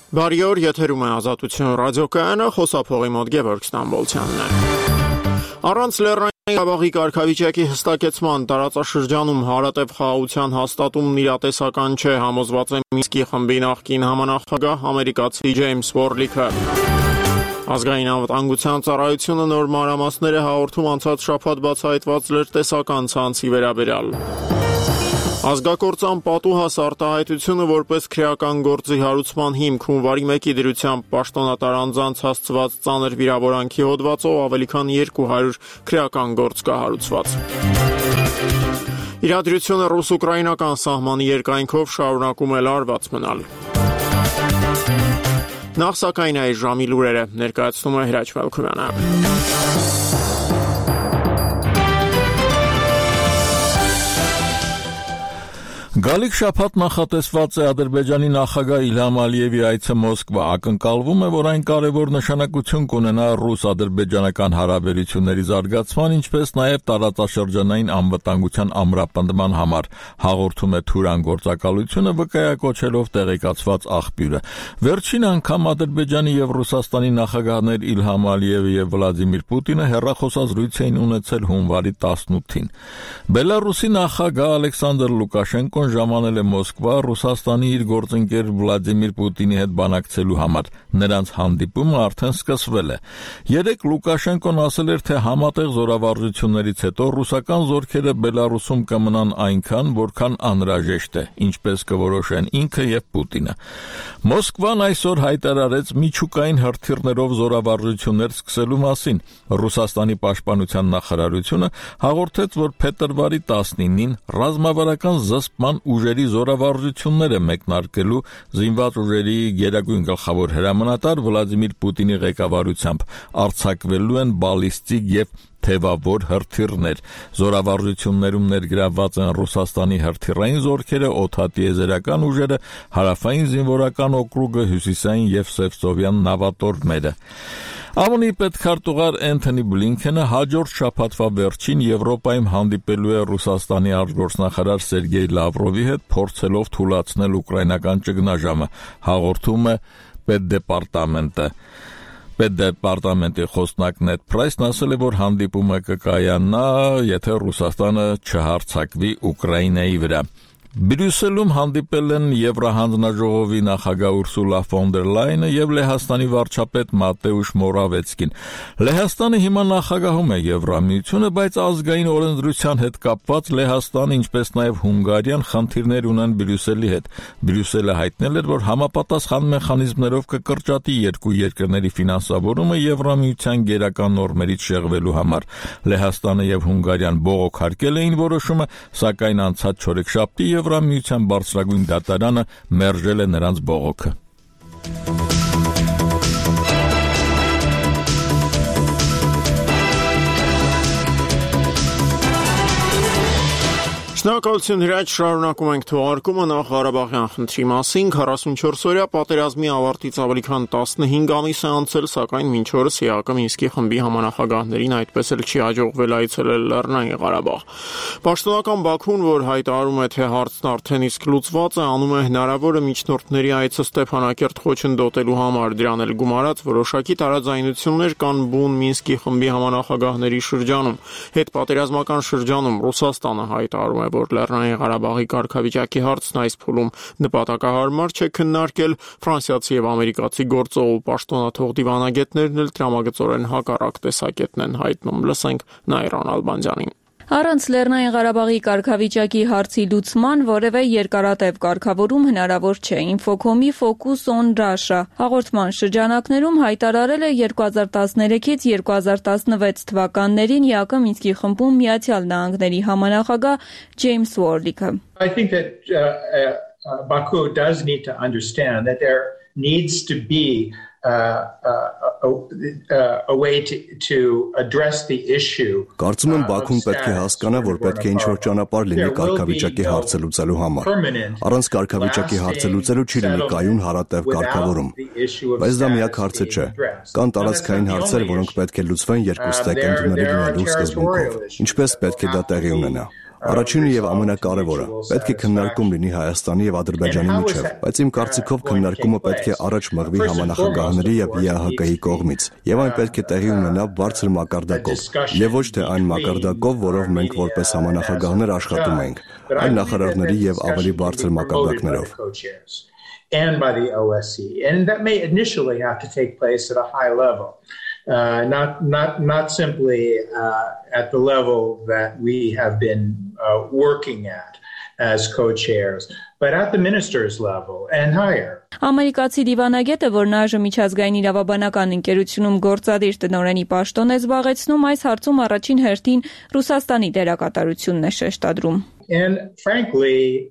Բարի օր, եթերում է Ազատություն ռադիոկայանը, խոսափողի մոտ Գևորգ Ստամբոլցյանն է։ Առանց Լեռնային Ղարաբաղի կարգավիճակի հստակեցման տարածաշրջանում հարատև խաղաղության հաստատումն իրատեսական չէ, համոզված է Մինսկի խմբի նախկին համանախագահ ամերիկացի Ջեյմս Վորլիքը։ Ազգային անվտանգության ծառայությունը նոր մանրամասներ է հաղորդում անցած շաբաթ բացահայտված լրտեսական ցանցի վերաբերյալ։ Ազգակործան պատուհաս արտահայտությունը որպես քրեական գործի հարուցման հիմք հունվարի 1-ի դրությամբ պաշտոնատար անձանց հասցված ծանր վիրավորանքի հոդվածով ավելի քան 200 քրեական գործ կա հարուցված։ Իրադրությունը ռուս-ուկրաինական սահմանի երկայնքով շարունակում է լարված մնալ։ Նախ սակայն այս ժամի լուրերը ներկայացնում է Հրաչ Վալքովյանը։ Գալիք շաբաթ նախատեսված է Ադրբեջանի նախագահ Իլհամ Ալիևի այցը Մոսկվա, ակնկալվում է, որ այն կարևոր նշանակություն կունենա ռուս-ադրբեջանական հարաբերությունների զարգացման, ինչպես նաև տարածաշրջանային անվտանգության ամրապնդման համար, հաղորդում է Թուրան գործակալությունը, վկայակոչելով տեղեկացված աղբյուրը։ Վերջին անգամ Ադրբեջանի եւ Ռուսաստանի նախագահներ Իլհամ Ալիևը եւ Վլադիմիր Պուտինը հեռախոսազրույց էին ունեցել հունվարի 18-ին։ Բելարուսի նախագահ Ալեքսանդր Լուկաշենկոն ժամանել է Մոսկվա Ռուսաստանի իր գործընկեր Վլադիմիր Պուտինի հետ բանակցելու համար։ Նրանց հանդիպումը արդեն սկսվել է։ Երեկ Լուկաշենկոն ասել էր, թե համատեղ զորավարժություններից հետո ռուսական զորքերը Բելարուսում կմնան այնքան, որքան անհրաժեշտ է, ինչպես կորոշեն ինքը եւ Պուտինը։ Մոսկվան այսօր հայտարարեց միջուկային հրթիռներով զորավարժություններ սկսելու մասին։ Ռուսաստանի պաշտպանության նախարարությունը հաղորդեց, որ փետրվարի 19-ին ռազմավարական զսպման ուժերի զորավարժություններ է մեկնարկելու զինված ուժերի գերագույն գլխավոր հրամանատար Վլադիմիր Պուտինի ղեկավարությամբ, արձակվելու են բալիստիկ եւ թևավոր հրթիռներ։ Զորավարժություններում ներգրավված են Ռուսաստանի հրթիռային զորքերը, օդատիեզերական ուժերը, հարավային զինվորական օկրուգը, հյուսիսային եւ սևծովյան նավատորմերը։ ԱՄՆ-ի պետքարտուղար Էնթոնի Բլինքենը հաջորդ շաբաթվա վերջին Եվրոպայում հանդիպելու է Ռուսաստանի արտգործնախարար Սերգեյ Լավրովի հետ, փորձելով թույլատնել ուկրաինական ճգնաժամը, հաղորդում է Պետդեպարտամենտը։ Պետդեպարտամենտի խոսնակ Նեդ Պրայսն ասել է, որ հանդիպումը կկայանա, եթե Ռուսաստանը չհարձակվի Ուկրաինայի վրա։ Բրյուսելում հանդիպել են Եվրահանձնաժողովի նախագահ Ուրսուլա ֆոն դեր Լայենը եւ Լեհաստանի վարչապետ Մատեուշ Մորավեցկին։ Լեհաստանը հիմա նախագահում է Եվրամիությունը, բայց ազգային օրենսդրության հետ կապված Լեհաստանը, ինչպես նաեւ Հունգարիան խնդիրներ ունեն Բրյուսելի հետ։ Բրյուսելը հայտնել էր, որ համապատասխան մեխանիզմներով կկրճատի երկու երկրների ֆինանսավորումը Եվրամիության գերական նորմերից շեղվելու համար։ Լեհաստանը եւ Հունգարիան բողոքարկել էին որոշումը, սակայն անցած չորեքշաբթի Եվրամիության բարձրագույն դատարանը մերժել է նրանց բողոքը։ Շնորհակալություն Հրաչ, շարունակում ենք թողարկումը նախ Ղարաբաղյան խնդրի մասին։ 44-օրյա պատերազմի ավարտից ավելի քան 15 ամիս է անցել, սակայն մինչ օրս ԵԱԿ Մինսկի խմբի համանախագահներին այդպես էլ չի հաջողվել այցելել Լեռնային Ղարաբաղ։ Պաշտոնական Բաքուն, որ հայտարարում է, թե հարցն արդեն իսկ լուծված է, անում է հնարավորը միջնորդների այցը Ստեփանակերտ խոչընդոտելու համար, դրան էլ գումարած որոշակի տարաձայնություններ կան բուն Մինսկի խմբի համանախագահների շրջանում։ Հետպատերազմական շրջանում Ռուսաստանը հայտարարում է, որ Լեռնային Ղարաբաղի կարգավիճակի հարցն այս փուլում նպատակահարմար չէ քննարկել, ֆրանսիացի եւ ամերիկացի գործող ու պաշտոնաթող դիվանագետներն էլ տրամագծորեն հակառակ տեսակետն են հայտնում։ Լսենք Նայրան Ալբանդյանին։ Առանց Լեռնային Ղարաբաղի կարգավիճակի հարցի լուծման որևէ երկարատև կարգավորում հնարավոր չէ։ Infocom-ի Focus on Russia հաղորդման շրջանակներում հայտարարել է 2013-ից 2016 թվականներին ԵԱԿ Մինսկի խմբում Միացյալ Նահանգների համանախագահ Ջեյմս Վորլիքը։ I think that Baku does need to understand that there needs to be a way to address the issue. Կարծում եմ Բաքուն պետք է հասկանա, որ պետք է ինչ-որ ճանապարհ լինի կարգավիճակի հարցը լուծելու համար։ Առանց կարգավիճակի հարցը լուծելու չի լինի կայուն հարատև կարգավորում։ Բայց դա միակ հարցը չէ։ Կան տարածքային հարցեր, որոնք պետք է լուծվեն երկուստեք ընդունելի լինելու սկզբունքով։ Ինչպես պետք է դա տեղի ունենա։ Առաջինը եւ ամենակարևորը, պետք է քննարկում լինի Հայաստանի եւ Ադրբեջանի միջեւ, բայց իմ կարծիքով քննարկումը պետք է առաջ մղվի համանախագահների եւ ԵԱՀԿ-ի կողմից, եւ այն պետք է տեղի ունենա բարձր մակարդակով, եւ ոչ թե այն մակարդակով, որով մենք որպես համանախագահներ աշխատում ենք, այլ նախարարների եւ ավելի բարձր մակարդակներով. And by the OSCE, and that may initially have to take place at a high level, not simply at the level that we have been working at as co-chairs, but at the ministers' level and higher. Ամերիկացի դիվանագետը, որն այժմ միջազգային իրավաբանական ընկերությունում գործադիր տնօրենի պաշտոն է զբաղեցնում, այս հարցում առաջին հերթին Ռուսաստանի դերակատարությունն է շեշտադրում. And frankly,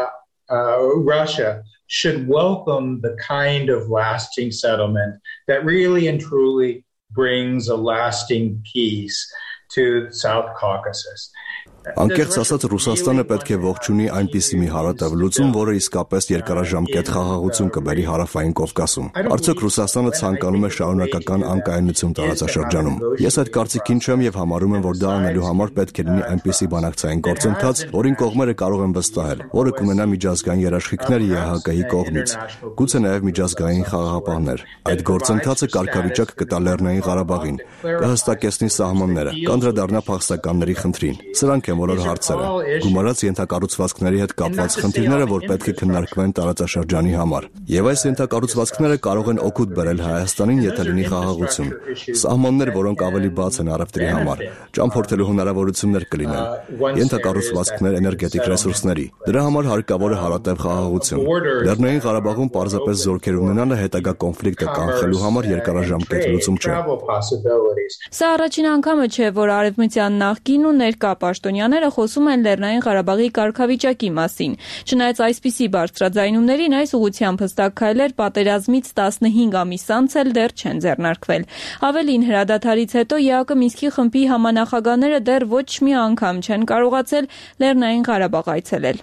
Russia should welcome the kind of lasting settlement that really and truly brings a lasting peace to South Caucasus. Անկեղծ ասած, Ռուսաստանը պետք է ողջունի այնպիսի մի հարատև լուծում, որը իսկապես երկարաժամկետ խաղաղություն կբերի Հարավային Կովկասում։ Արդյոք Ռուսաստանը ցանկանում է շարունակական անկայունություն տարածաշրջանում։ Ես այդ կարծիքին չեմ եւ համարում եմ, որ դա անելու համար պետք է լինի այնպիսի բանակցային գործընթաց, որին կողմերը կարող են վստահել, որը կունենա միջազգային երաշխիքներ ԵԱՀԿ-ի կողմից, գուցե նաեւ միջազգային խաղաղապահներ։ Այդ գործընթացը կարգավիճակ կտա Լեռնային Ղարաբաղին, կհստակեցնի սահմանները, կանդրադառնա փախստականների խնդրին։ Սրանք են բոլոր հարցերը, գումարած ենթակառուցվածքների հետ կապված խնդիրները, որ պետք է քննարկվեն տարածաշրջանի համար։ Եվ այս ենթակառուցվածքները կարող են օգուտ բերել Հայաստանին, եթե լինի խաղաղություն։ Սահմաններ, որոնք ավելի բաց են առևտրի համար, ճամփորդելու հնարավորություններ կլինեն, ենթակառուցվածքներ էներգետիկ ռեսուրսների։ Դրա համար հարկավոր է հարատև խաղաղություն։ Լեռնային Ղարաբաղում պարզապես զորքեր ունենալը հետագա կոնֆլիկտը կանխելու համար երկարաժամկետ լուծում չէ։ Սա առաջին անգամը չէ, որ արևմտյան նախկին ու ներկա պաշտոնյաները խոսում են Լեռնային Ղարաբաղի կարգավիճակի մասին։ Չնայած այսպիսի բարձրաձայնումներին, այս ուղղությամբ հստակ քայլեր պատերազմից 15 ամիս անց էլ դեռ չեն ձեռնարկվել։ Ավելին, հրադադարից հետո ԵԱՀԿ Մինսկի խմբի համանախագահները դեռ ոչ մի անգամ չեն կարողացել Լեռնային Ղարաբաղ այցելել։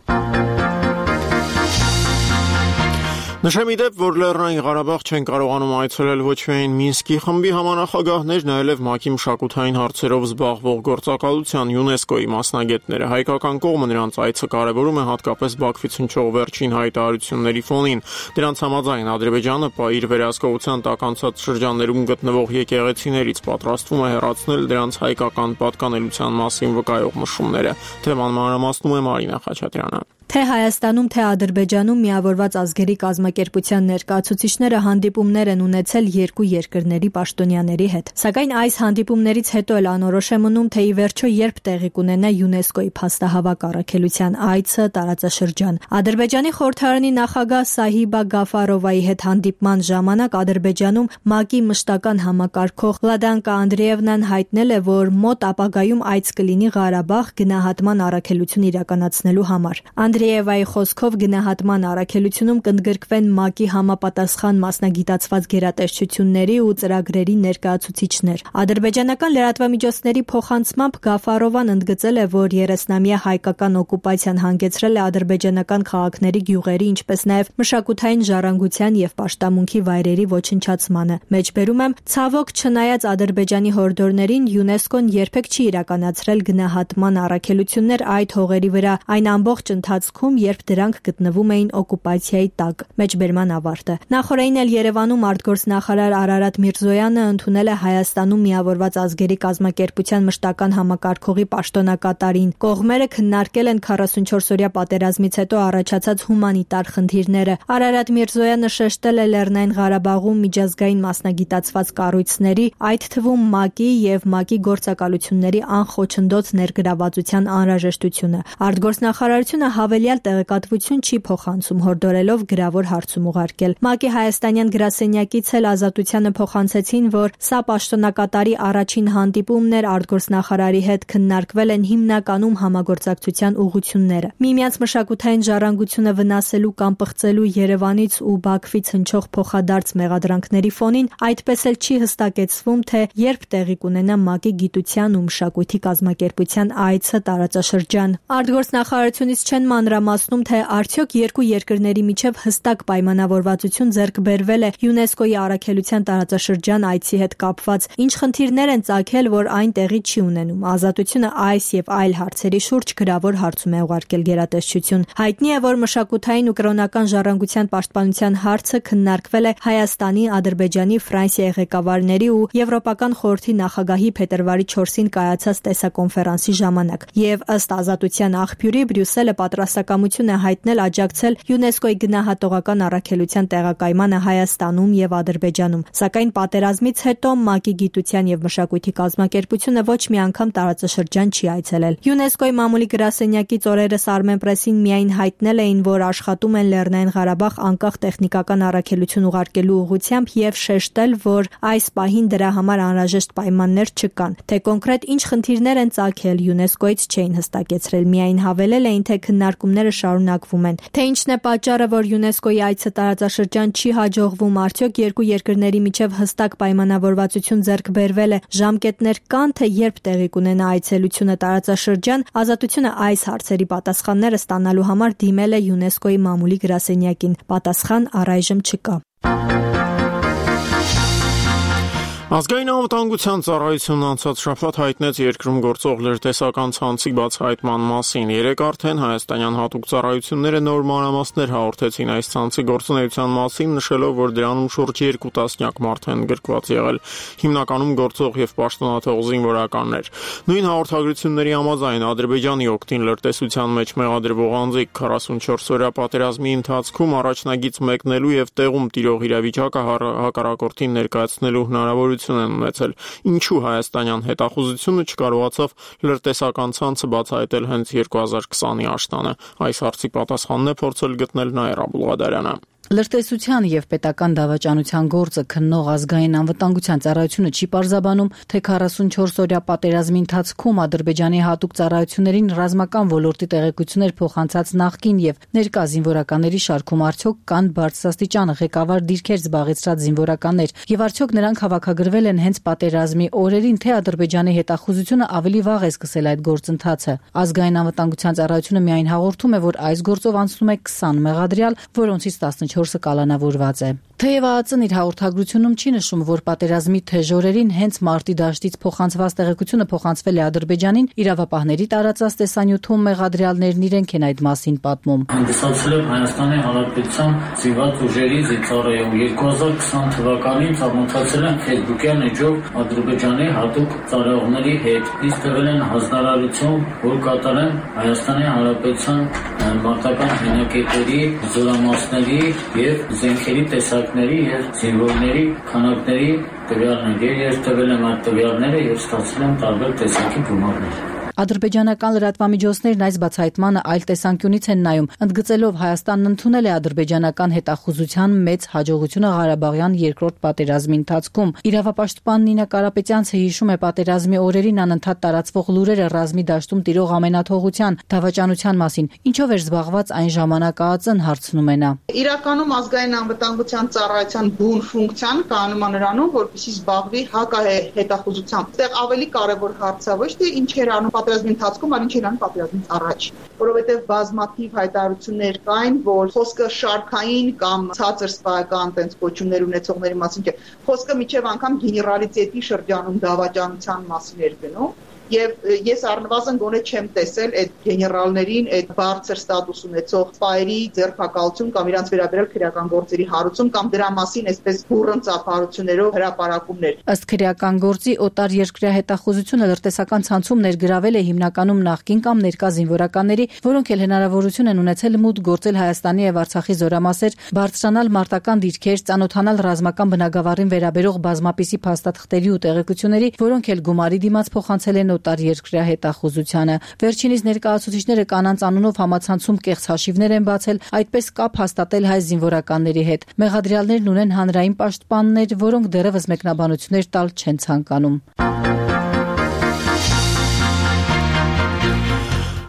Նշեմ իդեպ, որ Լեռնային Ղարաբաղ չեն կարողանում այցելել ոչ միայն Մինսկի խմբի համանախագահներն, այլև ՄԱԿ-ի մշակութային հարցերով զբաղվող գործակալության ՅՈՒՆԵՍԿՕ-ի մասնագետները։ Հայկական կողմը նրանց այցը կարևորում է հատկապես Բաքվից հնչող վերջին հայտարարությունների ֆոնին։ Դրանց համաձայն Ադրբեջանը իր վերահսկողության տակ անցած շրջաններում գտնվող եկեղեցիներից պատրաստվում է հեռացնել դրանց հայկական պատկանելիության մասին վկայող նշումները։ Թեման մանրամասնում է Մարինա Խաչատրյանը։ Թե Հայաստանում, թե Ադրբեջանում միավորված ազգերի կազմակերպության ներկայացուցիչները հանդիպումներ են ունեցել երկու երկրների պաշտոնյաների հետ։ Սակայն այս հանդիպումներից հետո էլ անորոշ է մնում, թե ի վերջո երբ տեղի կունենա ՅՈՒՆԵՍԿՕ-ի փաստահավաք առաքելության այցը տարածաշրջան։ Ադրբեջանի խորհրդարանի նախագահ Սահիբա Գաֆարովայի հետ հանդիպման ժամանակ Ադրբեջանում ՄԱԿ-ի մշտական համակարգող Լադանկա Անդրեևնան հայտնել է, որ մոտ ապագայում այց կլինի Ղարաբաղ գնահատման առաքելություն իրականացնելու համար։ Անդրեևայի խոսքով գնահատման առաքելությունում կընդգրկվեն ՄԱԿ-ի համապատասխան մասնագիտացված գերատեսչությունների ու ծրագրերի ներկայացուցիչներ։ Ադրբեջանական լրատվամիջոցների փոխանցմամբ Գաֆարովան ընդգծել է, որ 30-ամյա հայկական օկուպացիան հանգեցրել է ադրբեջանական քաղաքների, գյուղերի, ինչպես նաև մշակութային ժառանգության եւ պաշտամունքի վայրերի ոչնչացմանը։ Մեջբերում եմ, ցավոք, չնայած Ադրբեջանի հորդորներին, ՅՈՒՆԵՍԿՕ-ն երբեք չի իրականացրել գնահատման առաքելություններ այդ հողերի վրա, այն ամբողջ ընթացքում, երբ դրանք գտնվում էին օկուպացիայի տակ։ Մեջբերման ավարտը։ Նախորդին էլ Երևանում արտգործնախարար Արարատ Միրզոյանը ընդունել է Հայաստանում միավորված ազգերի կազմակերպության մշտական համակարգողի պաշտոնակատարին։ Կողմերը քննարկել են 44-օրյա պատերազմից հետո առաջացած հումանիտար խնդիրները։ Արարատ Միրզոյանը շեշտել է Լեռնային Ղարաբաղում միջազգային մասնագիտացված կառույցների, այդ թվում ՄԱԿ-ի եւ ՄԱԿ-ի գործակալությունների անխոչնդոտ ներգրավվածության անհրաժեշտությունը։ Արտգործնախարարությունը հավելյալ տեղեկատվություն չի փոխանցում, հորդորելով գրավոր հարցում ուղարկել։ ՄԱԿ-ի հայաստանյան գրասենյակից էլ Ազատությանը փոխանցեցին, որ սա պաշտոնակատարի առաջին հանդիպումն էր արտգործնախարարի հետ, քննարկվել են հիմնականում համագործակցության ուղղությունները։ Միմյանց մշակութային ժառանգությունը վնասելու կամ պղծելու Երևանից ու Բաքվից հնչող փոխադարձ մեղադրանքների ֆոնին այդպես էլ չի հստակեցվում, թե երբ տեղի կունենա ՄԱԿ-ի գիտության ու մշակույթի կազմակերպության այցը տարածաշրջան։ Արտգործնախարարությունից չեն մանրամասնում, թե արդյոք երկու երկրների միջև հստակ պայմանավորվածություն ձեռք բերվել է ՅՈՒՆԵՍԿՕ-ի առաքելության տարածաշրջան այցի հետ կապված, ինչ խնդիրներ են ծագել, որ այն տեղի չի ունենում։ Ազատությունը այս եւ այլ հարցերի շուրջ գրավոր հարցում է ուղարկել գերատեսչություն։ Հայտնի է, որ մշակութային ու կրոնական ժառանգության պաշտպանության հարցը քննարկվել է Հայաստանի, Ադրբեջանի, Ֆրանսիայի ղեկավարների ու Եվրոպական խորհրդի նախագահի փետրվարի 4-ին կայացած տեսակոնֆերանսի ժամանակ։ Եվ ըստ ազատության աղբյուրի Բրյուսելը պատրաստակամություն է հայտնել աջակցել ՅՈՒՆԵՍԿՕ-ի գնահատողական առաքելության տեղակայմանը Հայաստանում եւ Ադրբեջանում։ Սակայն պատերազմից հետո ՄԱԿ-ի գիտության եւ մշակույթի կազմակերպությունը ոչ մի անգամ տարածաշրջան չի այցելել։ ՅՈՒՆԵՍԿՕ-ի մամուլի գրասենյակից օրերս Armenpress-ին միայն հայտնել էին, որ աշխատում են Լեռնային Ղարաբաղ անկախ տեխնիկական առաքելություն ուղարկելու ուղղությամբ եւ շեշտել, որ այս պահին դրա համար անհրաժեշտ պայմաններ չկան։ Թե կոնկրետ ինչ խնդիրներ են ծագել, ՅՈՒՆԵՍԿՕ-ից չէին հստակեցրել, միայն հավելել էին, թե քննարկումները շարունակվում են։ Թե ինչն է պատճառը, որ ՅՈՒՆԵՍԿՕ-ի այցը տարածաշրջան չի հաջողվում, արդյոք երկու երկրների միջև հստակ պայմանավորվածություն ձեռք բերվել է, ժամկետներ կան, թե երբ տեղի կունենա այցելությունը տարածաշրջան, Ազատությունը այս հարցերի պատասխանները ստանալու համար դիմել է ՅՈՒՆԵՍԿՕ-ի մամուլի գրասենյակին։ Պատասխան առայժմ չկա։ Ազգային անվտանգության ծառայությունն անցած շաբաթ հայտնեց երկրում գործող լրտեսական ցանցի բացահայտման մասին։ Երեկ արդեն հայաստանյան հատուկ ծառայությունները նոր մանրամասներ հաղորդեցին այս ցանցի գործունեության մասին, նշելով, որ դրանում շուրջ 2 տասնյակ մարդ են գրկված եղել, հիմնականում գործող եւ պաշտոնաթող զինվորականներ։ Նույն հաղորդագրությունների համաձայն Ադրբեջանի օգտին լրտեսության մեջ մեղադրվող անձիկ 44-օրյա պատերազմի ընթացքում առաջնագիծ մեկնելու եւ տեղում տիրող իրավիճակը հակառակորդին ներկայացնելու հնարավորություն են ունեցել, ինչու հայաստանյան հետախուզությունը չկարողացավ լրտեսական ցանցը բացահայտել հենց 2020-ի աշնանը։ Այս հարցի պատասխանն է փորձել գտնել Նաիրա Բուլղադարյանը։ Լրտեսության եւ պետական դավաճանության գործը քննող ազգային անվտանգության ծառայությունը չի պարզաբանում, թե 44-օրյա պատերազմի ընթացքում Ադրբեջանի հատուկ ծառայություններին ռազմական ոլորտի տեղեկություններ փոխանցած նախկին եւ ներկա զինվորականների շարքում արդյոք կան բարձրաստիճան ղեկավար դիրքեր զբաղեցրած զինվորականներ եւ արդյոք նրանք հավաքագրվել են հենց պատերազմի օրերին, թե Ադրբեջանի հետախուզությունը ավելի վաղ է սկսել այդ գործընթացը։ Ազգային անվտանգության ծառայությունը միայն հաղորդում է, որ այս գործով անցնում է 20 մեղադրյալ, որոնցից 14-ը կալանավորված է։ Թեև ԱԱԾ-ն իր հաղորդագրությունում չի նշում, որ պատերազմի թեժ օրերին հենց մարտի դաշտից փոխանցված տեղեկությունը փոխանցվել է Ադրբեջանին, իրավապահների տարածած տեսանյութում մեղադրյալներն իրենք են այդ մասին պատմում։ Հանդիսացել եմ Հայաստանի Հանրապետության զինված ուժերի զինծառայում 2020 թվականին ծանոթացել եմ Facebook-յան էջով Ադրբեջանի հատուկ ծառայողների հետ։ Ինձ տվել են հանձնարարություն, որ կատարեմ Հայաստանի Հանրապետության մարտական հենակետերի, զորամասների եւ զենքերի տեսակների եւ զինվորների քանակների տվյալներ։ Ես տվել եմ այդ տվյալները եւ ստացել եմ տարբեր տեսակի գումարներ։ Ադրբեջանական լրատվամիջոցներն այս բացահայտմանը այլ տեսանկյունից են նայում, ընդգծելով Հայաստանն ընդունել է ադրբեջանական հետախուզության մեծ հաջողությունը Ղարաբաղյան երկրորդ պատերազմի ընթացքում։ Իրավապաշտպան Նինա Կարապետյանցը հիշում է պատերազմի օրերին անընդհատ տարածվող լուրերը ռազմի դաշտում տիրող ամենաթողության, դավաճանության մասին, ինչով էր զբաղված այն ժամանակ ԱԱԾ-ն, հարցնում է նա։ Իրականում ազգային անվտանգության ծառայության բուն ֆունկցիան կայանում է նրանում, որպեսզի զբաղվի հակահետախուզությամբ։ Այստեղ ավելի կարևոր հարցը ոչ թե ինչ էր անում պատերազմի ընթացքում, այլ ինչ էր անում պատերազմից առաջ, որովհետև բազմաթիվ հայտարարություններ կային, որ խոսքը շարքային կամ ցածր սպայական տենց կոչումներ ունեցողների մասին չէ, խոսքը միջև անգամ գեներալիտետի շրջանում դավաճանության մասին էր գնում։ Եվ ես առնվազն գոնե չեմ տեսել այդ գեներալներին, այդ բարձր ստատուս ունեցող սպայերի ձերբակալություն կամ իրանց վերաբերյալ քրեական գործերի հարուցում կամ դրա մասին այսպես բուրըն ծափարություններով հրապարակումներ։ Ըստ քրեական գործի օտար երկրյա հետախուզությունը լրտեսական ցանցում ներգրավել է հիմնականում նախկին կամ ներկա զինվորականների, որոնք էլ հնարավորություն են ունեցել մուտք գործել Հայաստանի եւ Արցախի զորամասեր, բարձրանալ մարտական դիրքեր, ծանոթանալ ռազմական բնագավառին վերաբերող բազմապիսի փաստաթղթերի ու տեղեկությունների, որոնք էլ գումարի դիմաց փոխանցել են օտար երկրյա հետախուզությանը։ Վերջինիս ներկայացուցիչները կանանց անունով համացանցում կեղծ հաշիվներ են բացել, այդպես կապ հաստատել հայ զինվորականների հետ։ Մեղադրյալներն ունեն հանրային պաշտպաններ, որոնք դեռևս մեկնաբանություններ տալ չեն ցանկանում։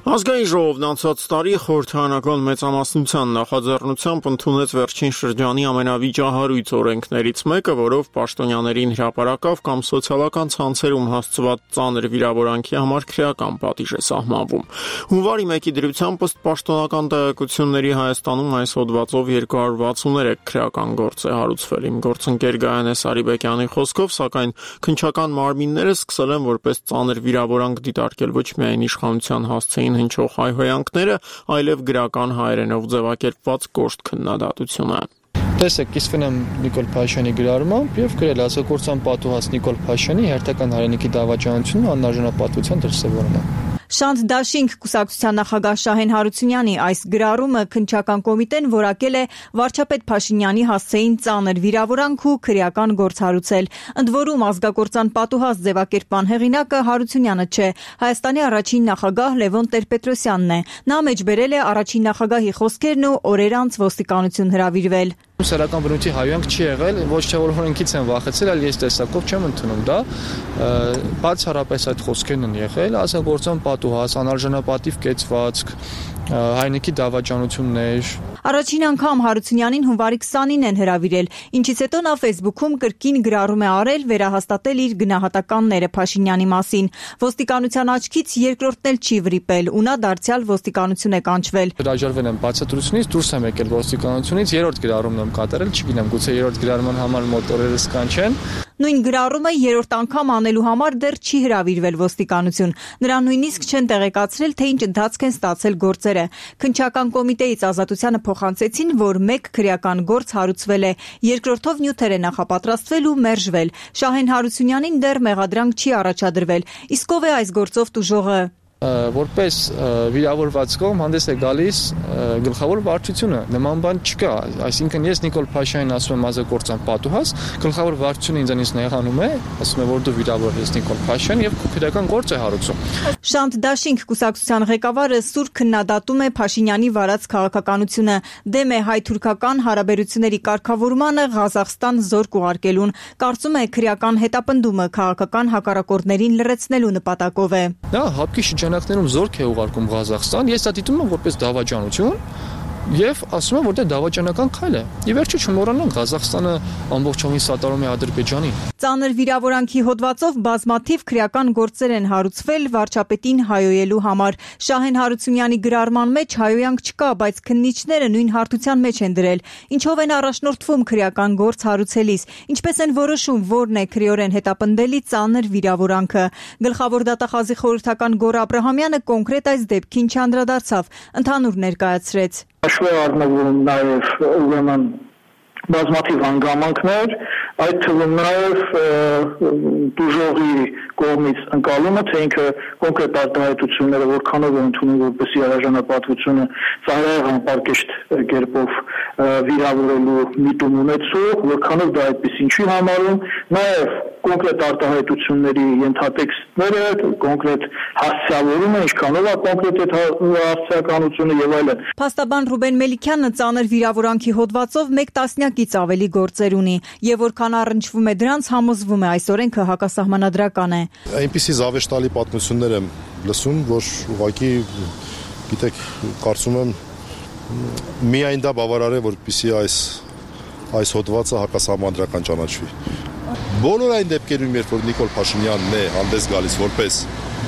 Ազգային ժողովն անցած տարի խորհրդարանական մեծամասնության նախաձեռնությամբ ընդունեց վերջին շրջանի ամենավիճահարույց օրենքներից մեկը, որով պաշտոնյաներին հրապարակավ կամ սոցիալական ցանցերում հասցված ծանր վիրավորանքի համար քրեական պատիժ է սահմանվում։ Հունվարի 1-ի դրությամբ ըստ պաշտոնական տեղեկությունների Հայաստանում այս հոդվածով 263 քրեական գործ է հարուցվել։ Իմ գործընկեր Գայանե Սարիբեկյանի խոսքով, սակայն քննչական մարմինները սկսել են որպես ծանր վիրավորանք դիտարկել ոչ միայն իշխանության հասցեին հնչող հայհոյանքները, այլև գրական հայերենով ձևակերպված կոշտ քննադատությունը։ Տեսեք, կիսվել եմ Նիկոլ Փաշյանի գրառմամբ եւ գրել ազգակործան պատուհաս Նիկոլ Փաշյանի հերթական հայրենիքի դավաճանությունը անարժանապատվության դրսևորում է։ Շանթ Դաշինք կուսակցության նախագահ Շահեն Հարությունյանի այս գրառումը քննչական կոմիտեն որակել է վարչապետ Փաշինյանի հասցեին ծանր վիրավորանք ու քրեական գործ հարուցել։ Ընդ որում ազգակործան պատուհաս ձևակերպման հեղինակը Հարությունյանը չէ, Հայաստանի առաջին նախագահ Լևոն Տեր-Պետրոսյանն է։ Նա մեջբերել է առաջին նախագահի խոսքերն ու օրեր անց ոստիկանություն հրավիրվել։ Սեռական բնույթի հայոյանք չի եղել, ոչ թե որ օրենքից են վախեցել, այլ ես տեսակով չեմ ընդունում դա։ Բացառապես այդ խոսքերն են եղել, ազգակործան պատուհաս, անարժանապատիվ կեցվածք, հայրենիքի դավաճանություններ։ Առաջին անգամ Հարությունյանին հունվարի 20-ին են հրավիրել, ինչից հետո նա Facebook-ում կրկին գրառում է արել վերահաստատել իր գնահատականները Փաշինյանի մասին։ Ոստիկանության աչքից երկրորդն էլ չի վրիպել, ու նա դարձյալ ոստիկանություն է կանչվել։ Հրաժարվել եմ բացատրությունից, դուրս եմ եկել ոստիկանությունից, երրորդ գրառումն եմ կատարել, չգիտեմ, գուցե երրորդ գրառման համար մոտ օրերս կանչեն։ Նույն գրառումը երրորդ անգամ անելու համար դեռ չի հրավիրվել ոստիկանություն։ Նրան նույնիսկ չեն տեղեկացրել, թե ինչ ընթացք են ստացել գործերը։ Քննչական կոմիտեից Ազատությանը փոխանցեցին, որ մեկ քրեական գործ հարուցվել է, երկրորդով նյութեր է նախապատրաստվել ու մերժվել։ Շահեն Հարությունյանին դեռ մեղադրանք չի առաջադրվել։ Իսկ ով է այս գործով տուժողը։ Որպես վիրավորված կողմ հանդես է գալիս գլխավոր վարչությունը, նման բան չկա, այսինքն ես Նիկոլ Փաշյանին ասում եմ ազգակործան պատուհաս, գլխավոր վարչությունը ինձանից նեղանում է, ասում է որ դու վիրավոր ես Նիկոլ Փաշյան եւ քրեական գործ է հարուցում։ Շանթ Դաշինք կուսակցության ղեկավարը սուր քննադատում է Փաշինյանի վարած քաղաքականությունը, դեմ է հայ-թուրքական հարաբերությունների կարգավորմանը Ղազախստան զորք ուղարկելուն, կարծում է քրեական հետապնդումը քաղաքական հակառակորդներին լրացնելու նպատակով է։ Դա հապկի շրջանակներում զորք է ուղարկում Ղազախստան, ես դա դիտում եմ որպես դավաճանություն եւ ասում եմ որ դա դավաճանական քայլ է։ Ի վերջո չմոռանանք Ղազախստանը ամբողջովին սատարում է Ադրբեջանին։ Ծանր վիրավորանքի հոդվածով բազմաթիվ քրեական գործեր են հարուցվել վարչապետին հայոյելու համար։ Շահեն Հարությունյանի գրառման մեջ հայոյանք չկա, բայց քննիչները նույն հարթության մեջ են դրել։ Ինչով են առաջնորդվում քրեական գործ հարուցելիս, ինչպես են որոշում որն է քրեորեն հետապնդելի ծանր վիրավորանքը։ Գլխավոր դատախազի խորհրդական Գոռ Աբրահամյանը կոնկրետ այս դեպքին չանդրադարձավ, ընդհանուր ներկայացրեց։ Հաշվի առնվում նաև ուրեմն բազմաթիվ հանգամանքներ, այդ թվում նաև տուժողի կողմից ընկալումը, թե ինքը կոնկրետ արտահայտությունները որքանով է ընդունում, որպեսզի արժանապատվությունը ծառայող անպարկեշտ կերպով վիրավորելու միտում ունեցող, որքանով դա այդպեսին չի համարում, նաև կոնկրետ արտահայտությունների ենթատեքստները, կոնկրետ հասցեավորումը, ինչքանով է կոնկրետ այդ հասցեականությունը եւ այլն։ Փաստաբան Ռուբեն Մելիքյանը ծանր վիրավորանքի հոդվածով 1 տասնյակից ավելի գործեր ունի եւ որքան առնչվում է դրանց, համոզվում է այս օրենքը հակասահմանադրական է։ Այնպիսի զավեշտալի պատմություններ եմ լսում, որ ուղղակի գիտեք, կարծում եմ միայն դա բավարար է, որպեսզի այս հոդվածը հակասահմանադրական ճանաչվի։ Բոլոր այն դեպքերում, երբ որ Նիկոլ Փաշինյանն է հանդես գալիս որպես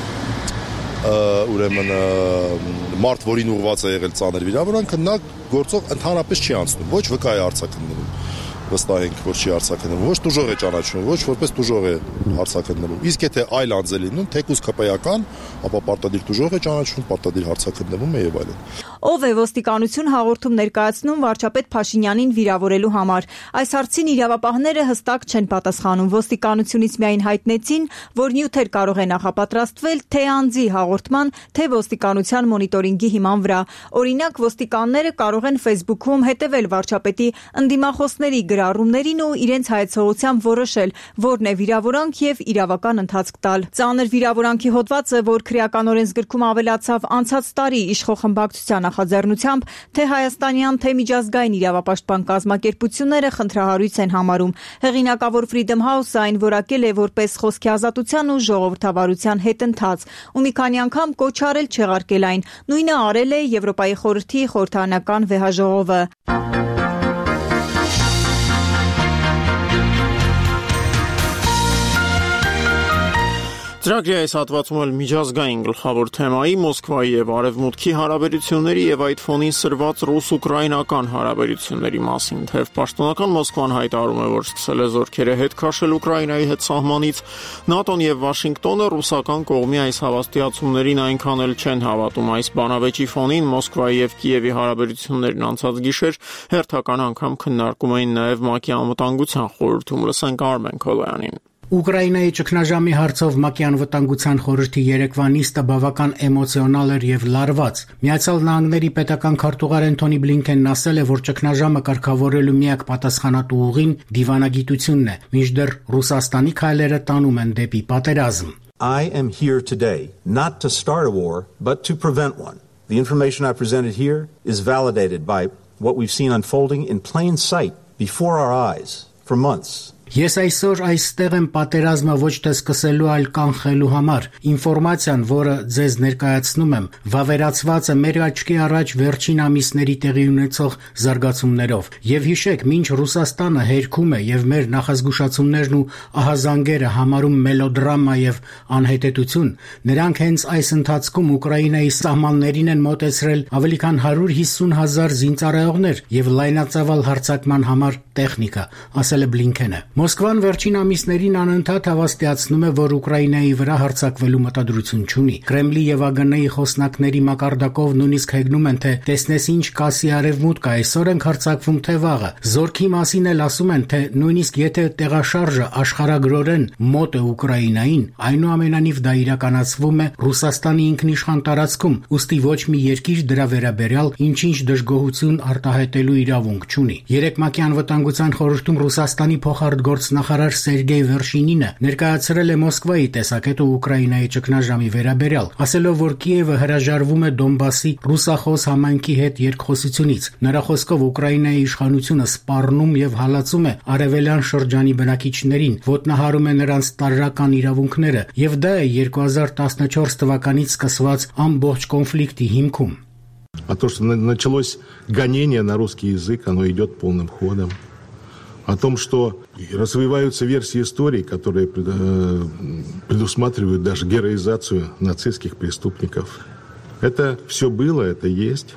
ուրեմն մարդ, որին ուղղված է եղել ծանր վիրավորանքը, նա գործող ընդհանրապես չի անցնում, ոչ վկա է արձակնվում, վստահ ենք, որ չի արձակնվում, ոչ տուժող է ճանաչվում, ոչ որպես տուժող է արձակնվում։ Իսկ եթե այլ անձ է լինում, թեկուզ ԿՊ-ական, ապա պարտադիր տուժող է ճանաչվում, պարտադիր հարձակնվում է եւ այլն։ Ով է ոստիկանություն հաղորդում ներկայացնում վարչապետ Փաշինյանին վիրավորելու համար։ Այս հարցին իրավապահները հստակ չեն պատասխանում։ Ոստիկանությունից միայն հայտնեցին, որ նյութեր կարող է նախապատրաստվել թե անձի հաղորդման, թե ոստիկանության մոնիտորինգի հիման վրա։ Օրինակ, ոստիկանները կարող են Facebook-ում հետևել վարչապետի ընդդիմախոսների գրառումներին ու իրենց հայեցողությամբ որոշել, որն է վիրավորանք եւ իրավական ընթացք տալ։ Ծանր վիրավորանքի հոդվածը, որ քրեական օրենսգրքում ավելացավ անցած տարի իշխող խմբակցության նախաձեռնությամբ, թե հայաստանյան, թե միջազգային իրավապաշտպան կազմակերպությունները խնդրահարույց են համարում։ Հեղինակավոր Freedom House-ը այն որակել է որպես խոսքի ազատության ու ժողովրդավարության հետընթաց ու մի քանի անգամ կոչ արել չեղարկել այն։ Նույնը արել է Եվրոպայի խորհրդի խորհրդարանական վեհաժողովը։ Ծրագրի այս հատվածում էլ միջազգային գլխավոր թեմայի Մոսկվայի եւ Արևմուտքի հարաբերությունների եւ այդ ֆոնին սրված ռուս-ուկրաինական հարաբերությունների մասին, թեև պաշտոնական Մոսկվան հայտարարում է, որ սկսել է զորքերը հետ քաշել Ուկրաինայի հետ սահմանից, ՆԱՏՕ-ն եւ Վաշինգտոնը ռուսական կողմի այս հավաստիացումներին այնքան էլ չեն հավատում։ Այս բանավեճի ֆոնին Մոսկվայի եւ Կիևի հարաբերություններն անցած գիշեր հերթական անգամ քննարկում էին նաեւ ՄԱԿ-ի անվտանգության խորհրդում։ Լսենք Արմեն Քոլոյանին։ Ուկրաինայի ճգնաժամի հարցով ՄԱԿ-ի անվտանգության խորհրդի երեկվա նիստը բավական էմոցիոնալ էր եւ լարված։ Միացյալ Նահանգների պետական քարտուղար Անթոնի Բլինքենն ասել է, որ ճգնաժամը կարգավորելու միակ պատասխանատու ուղին դիվանագիտությունն է, մինչդեռ Ռուսաստանի քայլերը տանում են դեպի պատերազմ։ I am here today not to start a war, but to prevent one. The information I presented here is validated by what we've seen unfolding in plain sight before our eyes for months. Ես այսօր այստեղ եմ պատերազմը ոչ թե սկսելու, այլ կանխելու համար։ Ինֆորմացիան, որը ձեզ ներկայացնում եմ, վավերացված է մեր աչքի առաջ վերջին ամիսների տեղի ունեցող զարգացումներով։ Եվ հիշեք, մինչ Ռուսաստանը հերքում է եւ մեր նախազգուշացումներն ու ահազանգերը համարում մելոդրամա եւ անհետեցություն, նրանք հենց այս ընթացքում Ուկրաինայի սահմաններին են մոտեցրել ավելի քան 150,000 զինծառայողներ եւ լայնածավալ հարձակման համար տեխնիկա, ասել է Բլինքենը։ Մոսկվան վերջին ամիսներին անընդհատ հավաստիացնում է, որ Ուկրաինայի վրա հարձակվելու մտադրություն չունի։ Կրեմլի եւ ԱԳՆ-ի խոսնակների մակարդակով նույնիսկ հեգնում են, թե տեսնես ինչ կասի արևմուտքը, այսօր ենք հարձակվում թե վաղը։ Զորքի մասին էլ ասում են, թե նույնիսկ եթե տեղաշարժը աշխարհագրորեն մոտ է Ուկրաինային, այնուամենայնիվ դա իրականացվում է Ռուսաստանի ինքնիշխան տարածքում, ուստի ոչ մի երկիր դրա վերաբերյալ ինչ-ինչ դժգոհություն արտահայտելու իրավունք չունի։ Երեք ՄԱԿ-ի անվտանգության խորհրդում Ռուսաստանի փոխարտգործնախարար Սերգեյ Վերշինինը ներկայացրել է Մոսկվայի տեսակետը Ուկրաինայի ճգնաժամի վերաբերյալ, ասելով, որ Կիևը հրաժարվում է Դոնբասի ռուսախոս համայնքի հետ երկխոսությունից։ Նրա խոսքով Ուկրաինայի իշխանությունը սպառնում եւ հալածում է արևելյան шրջանի բնակիչներին, ոտնահարում է նրանց տարրական իրավունքները, եւ դա է 2014 թվականից սկսված ամբողջ կոնֆլիկտի հիմքում։ А то, что началось гонение на русский язык, оно идет полным ходом. О том, что развиваются версии истории, которые предусматривают даже героизацию нацистских преступников. Это все было, это есть.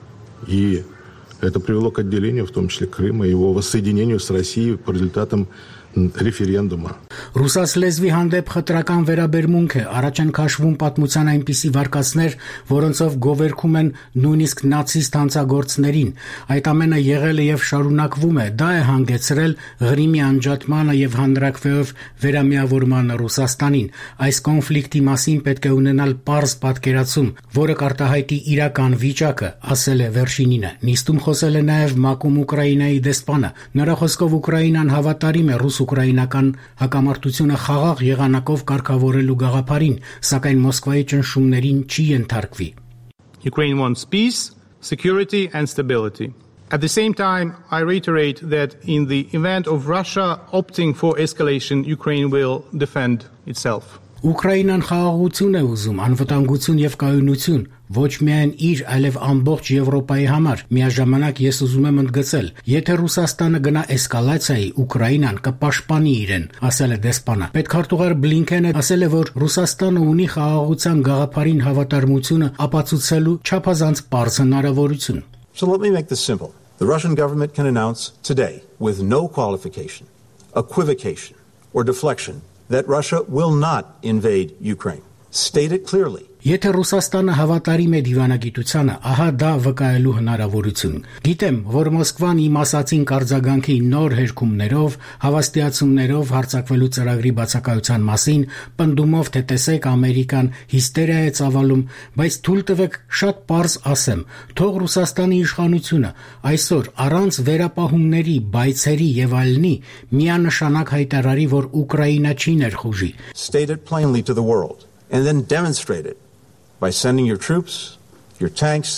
И это привело к отделению, в том числе Крыма, его воссоединению с Россией по результатам ռեֆերենդումը։ Ռուսաց լեզվի հանդեպ խտրական վերաբերմունք է, առաջ են քաշվում պատմության այնպիսի վարկածներ, որոնցով գովերքում են նույնիսկ նացիստ հանցագործներին։ Այդ ամենը եղել է եւ շարունակվում է, դա է հանգեցրել Ղրիմի անջատմանը եւ հանրաքվեով վերամիավորմանը Ռուսաստանին։ Այս կոնֆլիկտի մասին պետք է ունենալ պարզ պատկերացում, որը կարտահայտի իրական վիճակը, ասել է Վերշինինը։ Նիստում խոսել է նաեւ ՄԱԿ-ում Ուկրաինայի դեսպանը։ Նրա խոսքով Ուկրաինան հավատարիմ է ռուս-ուկրաինական հակամարտությունը խաղաղ եղանակով կարգավորելու գաղափարին, սակայն Մոսկվայի ճնշումներին չի ենթարկվի։ Ukraine wants peace, security and stability. At the same time, I reiterate that in the event of Russia opting for escalation, Ukraine will defend itself. Ուկրաինան խաղաղություն է ուզում, անվտանգություն եւ կայունություն, ոչ միայն իր, այլև ամբողջ Եվրոպայի համար։ Միաժամանակ ես ուզում եմ ընդգծել, եթե Ռուսաստանը գնա էսկալացիայի, Ուկրաինան կպաշտպանի իրեն, ասել է դեսպանը։ Պետքարտուղար Բլինքենը ասել է, որ Ռուսաստանը ունի խաղաղության գաղափարին հավատարմությունը ապացուցելու չափազանց պարզ հնարավորություն։ So let me make this simple. The Russian government can announce today, with no qualification, equivocation, or deflection, that Russia will not invade Ukraine. State it clearly. Եթե Ռուսաստանը հավատարիմ է դիվանագիտությանը, ահա դա վկայելու հնարավորություն։ Գիտեմ, որ Մոսկվան իմ ասացին կարձագանքի նոր հերքումներով, հավաստիացումներով հարձակվելու ծրագրի բացակայության մասին, պնդումով, թե տեսեք Ամերիկան հիստերիա է ծավալում, բայց թույլ տվեք շատ պարզ ասեմ, թող Ռուսաստանի իշխանությունը այսօր առանց վերապահումների, բայցերի եւ այլնի միանշանակ հայտարարի, որ Ուկրաինա չի ներխուժի։ State it plainly to the world and then demonstrate it by sending your troops, your tanks,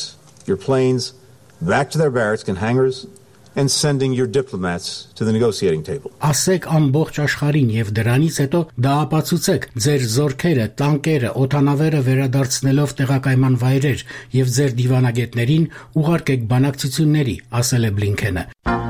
your planes back to their barracks and hangars and sending your diplomats to the negotiating table. Ասեք ամբողջ աշխարհին եւ դրանից հետո դա ապացուցեք ձեր զորքերը, տանկերը, օդանավերը վերադարձնելով տեղակայման վայրեր եւ ձեր դիվանագետներին ուղարկեք բանակցությունների, ասել է Բլինքենը։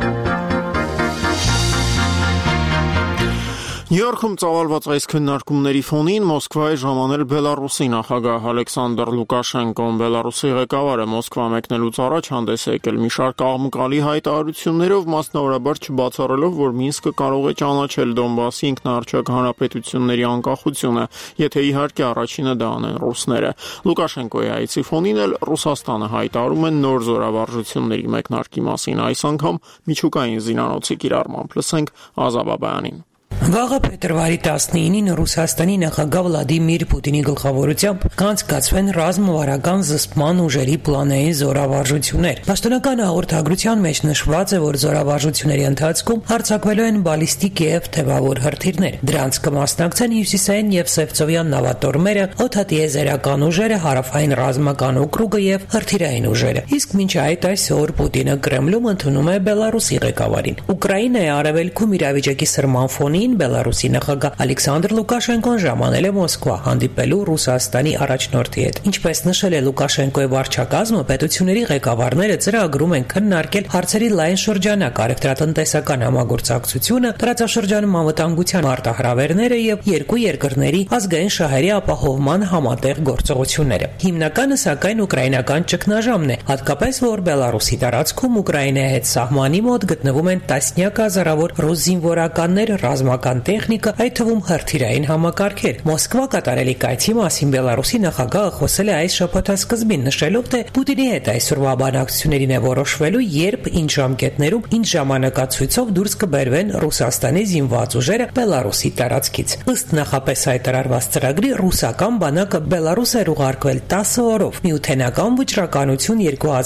Նյու Յորքում ծավալված այս քննարկումների ֆոնին Մոսկվայի ժամանել Բելարուսի նախագահ Ալեքսանդր Լուկաշենկոն Բելարուսի ղեկավարը Մոսկվա մեկնելուց առաջ հանդես է եկել մի շարք աղմկալի հայտարարություններով, մասնավորաբար չբացառելով, որ Մինսկը կարող է ճանաչել Դոնբասի ինքնաառաջակ հանրապետությունների անկախությունը, եթե իհարկե առաջինը դա անեն ռուսները։ Լուկաշենկոյի այցի ֆոնին էլ Ռուսաստանը հայտարարում է նոր զորավարժությունների մեկնարկի մասին, այս անգամ միջուկային զինանոցի կիրառմամբ։ Լսենք Ազա Բաբայանին։ Վաղը փետրվարի 19-ին Ռուսաստանի նախագահ Վլադիմիր Պուտինի գլխավորությամբ կանցկացվեն ռազմավարական զսպման ուժերի պլանային զորավարժություններ։ Պաշտոնական հաղորդագրության մեջ նշված է, որ զորավարժությունների ընթացքում հարձակվելու են բալիստիկ եւ թևավոր հրթիռներ։ Դրանց կմասնակցեն հյուսիսային եւ Սևծովյան նավատորմերը, օդատիեզերական ուժերը, հարավային ռազմական օկրուգը եւ հրթիռային ուժերը։ Իսկ մինչ այդ այսօր Պուտինը Կրեմլում ընդունում է Բելարուսի ղեկավարին։ Ուկրաինայի արևելքում իրավիճակի սրման ֆոնին Բելարուսի նախագահ Ալեքսանդր Լուկաշենկոն ժամանել է Մոսկվա հանդիպելու Ռուսաստանի առաջնորդի հետ։ Ինչպես նշել է Լուկաշենկոյի վարչակազմը, պետությունների ղեկավարները ծրագրում են քննարկել հարցերի լայն շրջանակ, առևտրատնտեսական համագործակցությունը, տարածաշրջանում անվտանգության մարտահրավերները եւ երկու երկրների ազգային շահերի ապահովման համատեղ գործողությունները։ Հիմնականը սակայն ուկրաինական ճգնաժամն է, հատկապես որ Բելարուսի տարածքում Ուկրաինայի հետ սահմանի մոտ գտնվում են տասնյակ հազարավոր ռուս զինվորականներ, ռազմական տեխնիկա, այդ թվում հրթիռային համակարգեր։ Մոսկվա կատարելիք այցի մասին Բելարուսի նախագահը խոսել է այս շաբաթասկզբին, նշելով, թե Պուտինի հետ այսօրվա բանակցություններին է որոշվելու, երբ, ինչ ժամկետներում, ինչ ժամանակացույցով դուրս կբերվեն Ռուսաստանի զինված ուժերը Բելարուսի տարածքից։ Ըստ նախապես հայտարարված ծրագրի, ռուսական բանակը Բելարուս էր ուղարկվել 10 օրով միութենական վճռականություն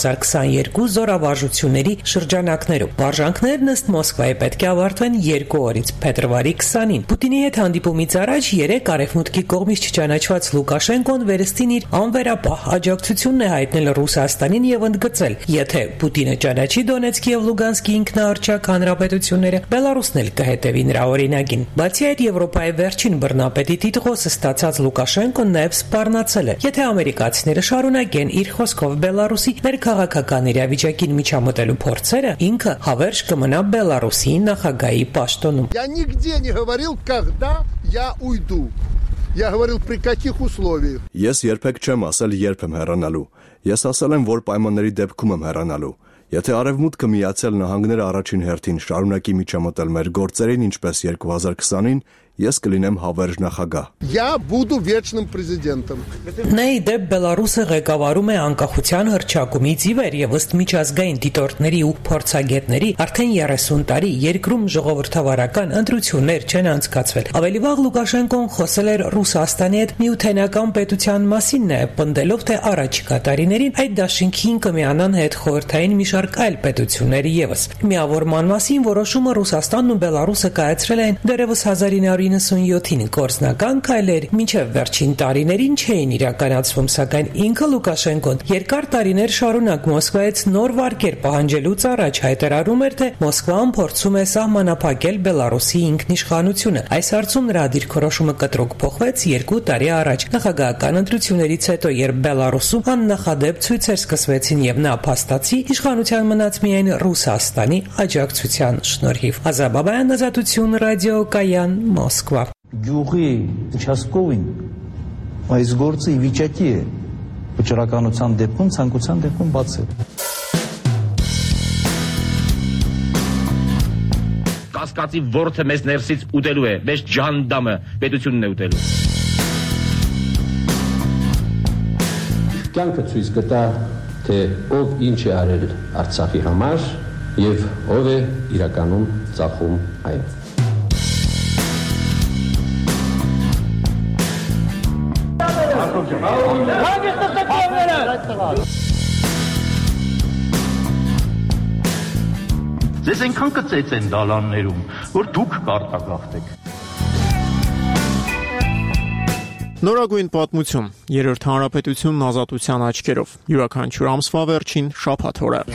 2022 զորավարժությունների շրջանակներում։ Վարժանքներն ըստ Մոսկվայի պետք է ավարտվեն 2 օրից փետրվարի 20-ին։ Պուտինի հետ հանդիպումից առաջ 3 արևմուտքի կողմից չճանաչված Լուկաշենկոն վերստին իր անվերապահ աջակցությունն է հայտնել Ռուսաստանին եւ ընդգծել, եթե Պուտինը ճանաչի Դոնեցկի եւ Լուգանսկի ինքնաառաջակ հանրապետությունները, Բելարուսն էլ կհետևի նրա օրինակին։ Բացի այդ, Եվրոպայի վերջին բռնապետի տիտղոսը ստացած Լուկաշենկոն նաեւ սպառնացել է, եթե ամերիկացիները շարունակեն իր խոսքով Բելարուսի ներքաղաքական իրավիճակին միջամտելու փորձերը, ինքը հավերժ կմնա Բելարուսի նախագահի պաշտոնում։ Я нигде не говорил, когда я уйду. Я говорил, при каких условиях. Ես երբեք չեմ ասել երբ եմ հեռանալու։ Ես ասել եմ, որ պայմանների դեպքում եմ հեռանալու։ Եթե Արևմուտքը Միացյալ Նահանգները առաջին հերթին շարունակի միջամտել մեր գործերին, ինչպես 2020-ին, ես կլինեմ հավերժ նախագահ։ Я буду вечным президентом. Նայդե Բելարուսը ղեկավարում է անկախության հռչակումից ի վեր եւ ըստ միջազգային դիտորդների ու փորձագետների արդեն 30 տարի երկրում ժողովրդավարական ընտրություններ չեն անցկացվել։ Ավելի վաղ Լուկաշենկոն խոսել էր Ռուսաստանի հետ միութենական պետության մասին, նաեւ պնդելով, թե առաջիկա տարիներին այդ դաշինքին կմիանան հետ խորհրդային մի շարք այլ պետություններ եւս։ Միավորման մասին որոշումը Ռուսաստանն ու Բելարուսը կայացրել են դեռևս 1997-ին գործնական քայլեր մինչև վերջին տարիներին չէին իրականացվում, սակայն ինքը Լուկաշենկոն երկար տարիներ շարունակ Մոսկվայից նոր վարկեր պահանջելուց առաջ հայտարարում էր, թե Մոսկվան փորձում է սահմանափակել Բելարուսի ինքնիշխանությունը։ Այս հարցում նրա դիրքորոշումը կտրուկ փոխվեց 2 տարի առաջ նախագահական ընտրություններից հետո, երբ Բելարուսում աննախադեպ ցույցեր սկսվեցին եւ նա փաստացի իշխանության մնաց միայն Ռուսաստանի աջակցության շնորհիվ։ Ազաբաբայան, Ազատություն, ռադիոկայան, Մոսկվա։ Գյուղի участковին այս գործը ի վիճակի է վճռականության դեպքում, ցանկության դեպքում բացել։ Կասկածի ворթը մեզ ներսից ուտելու է, մեզ ջանդամը պետությունն է ուտելու։ Կյանքը ցույց կտա, թե ով ինչ է արել Արցախի համար եւ ով է իրականում ծախում այն։ Ձեզ այնքան կծեց են դալաններում, որ դուք կարտագաղթեք։ Նորագույն պատմություն. Երրորդ հանրապետությունն ազատության աչքերով։ Յուրաքանչյուր ամսվա վերջին շաբաթ օրը։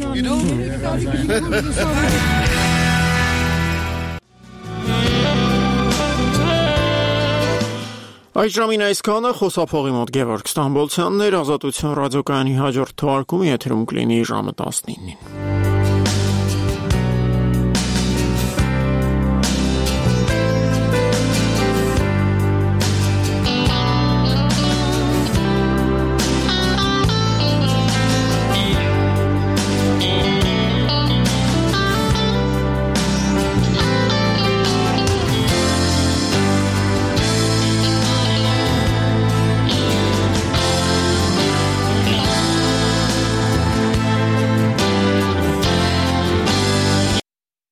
Այս ժամին այսքանը, խոսափողի մոտ Գևորգ Ստամբոլցյանն էր, Ազատություն ռադիոկայանի հաջորդ թողարկումը եթերում կլինի ժամը 19-ին։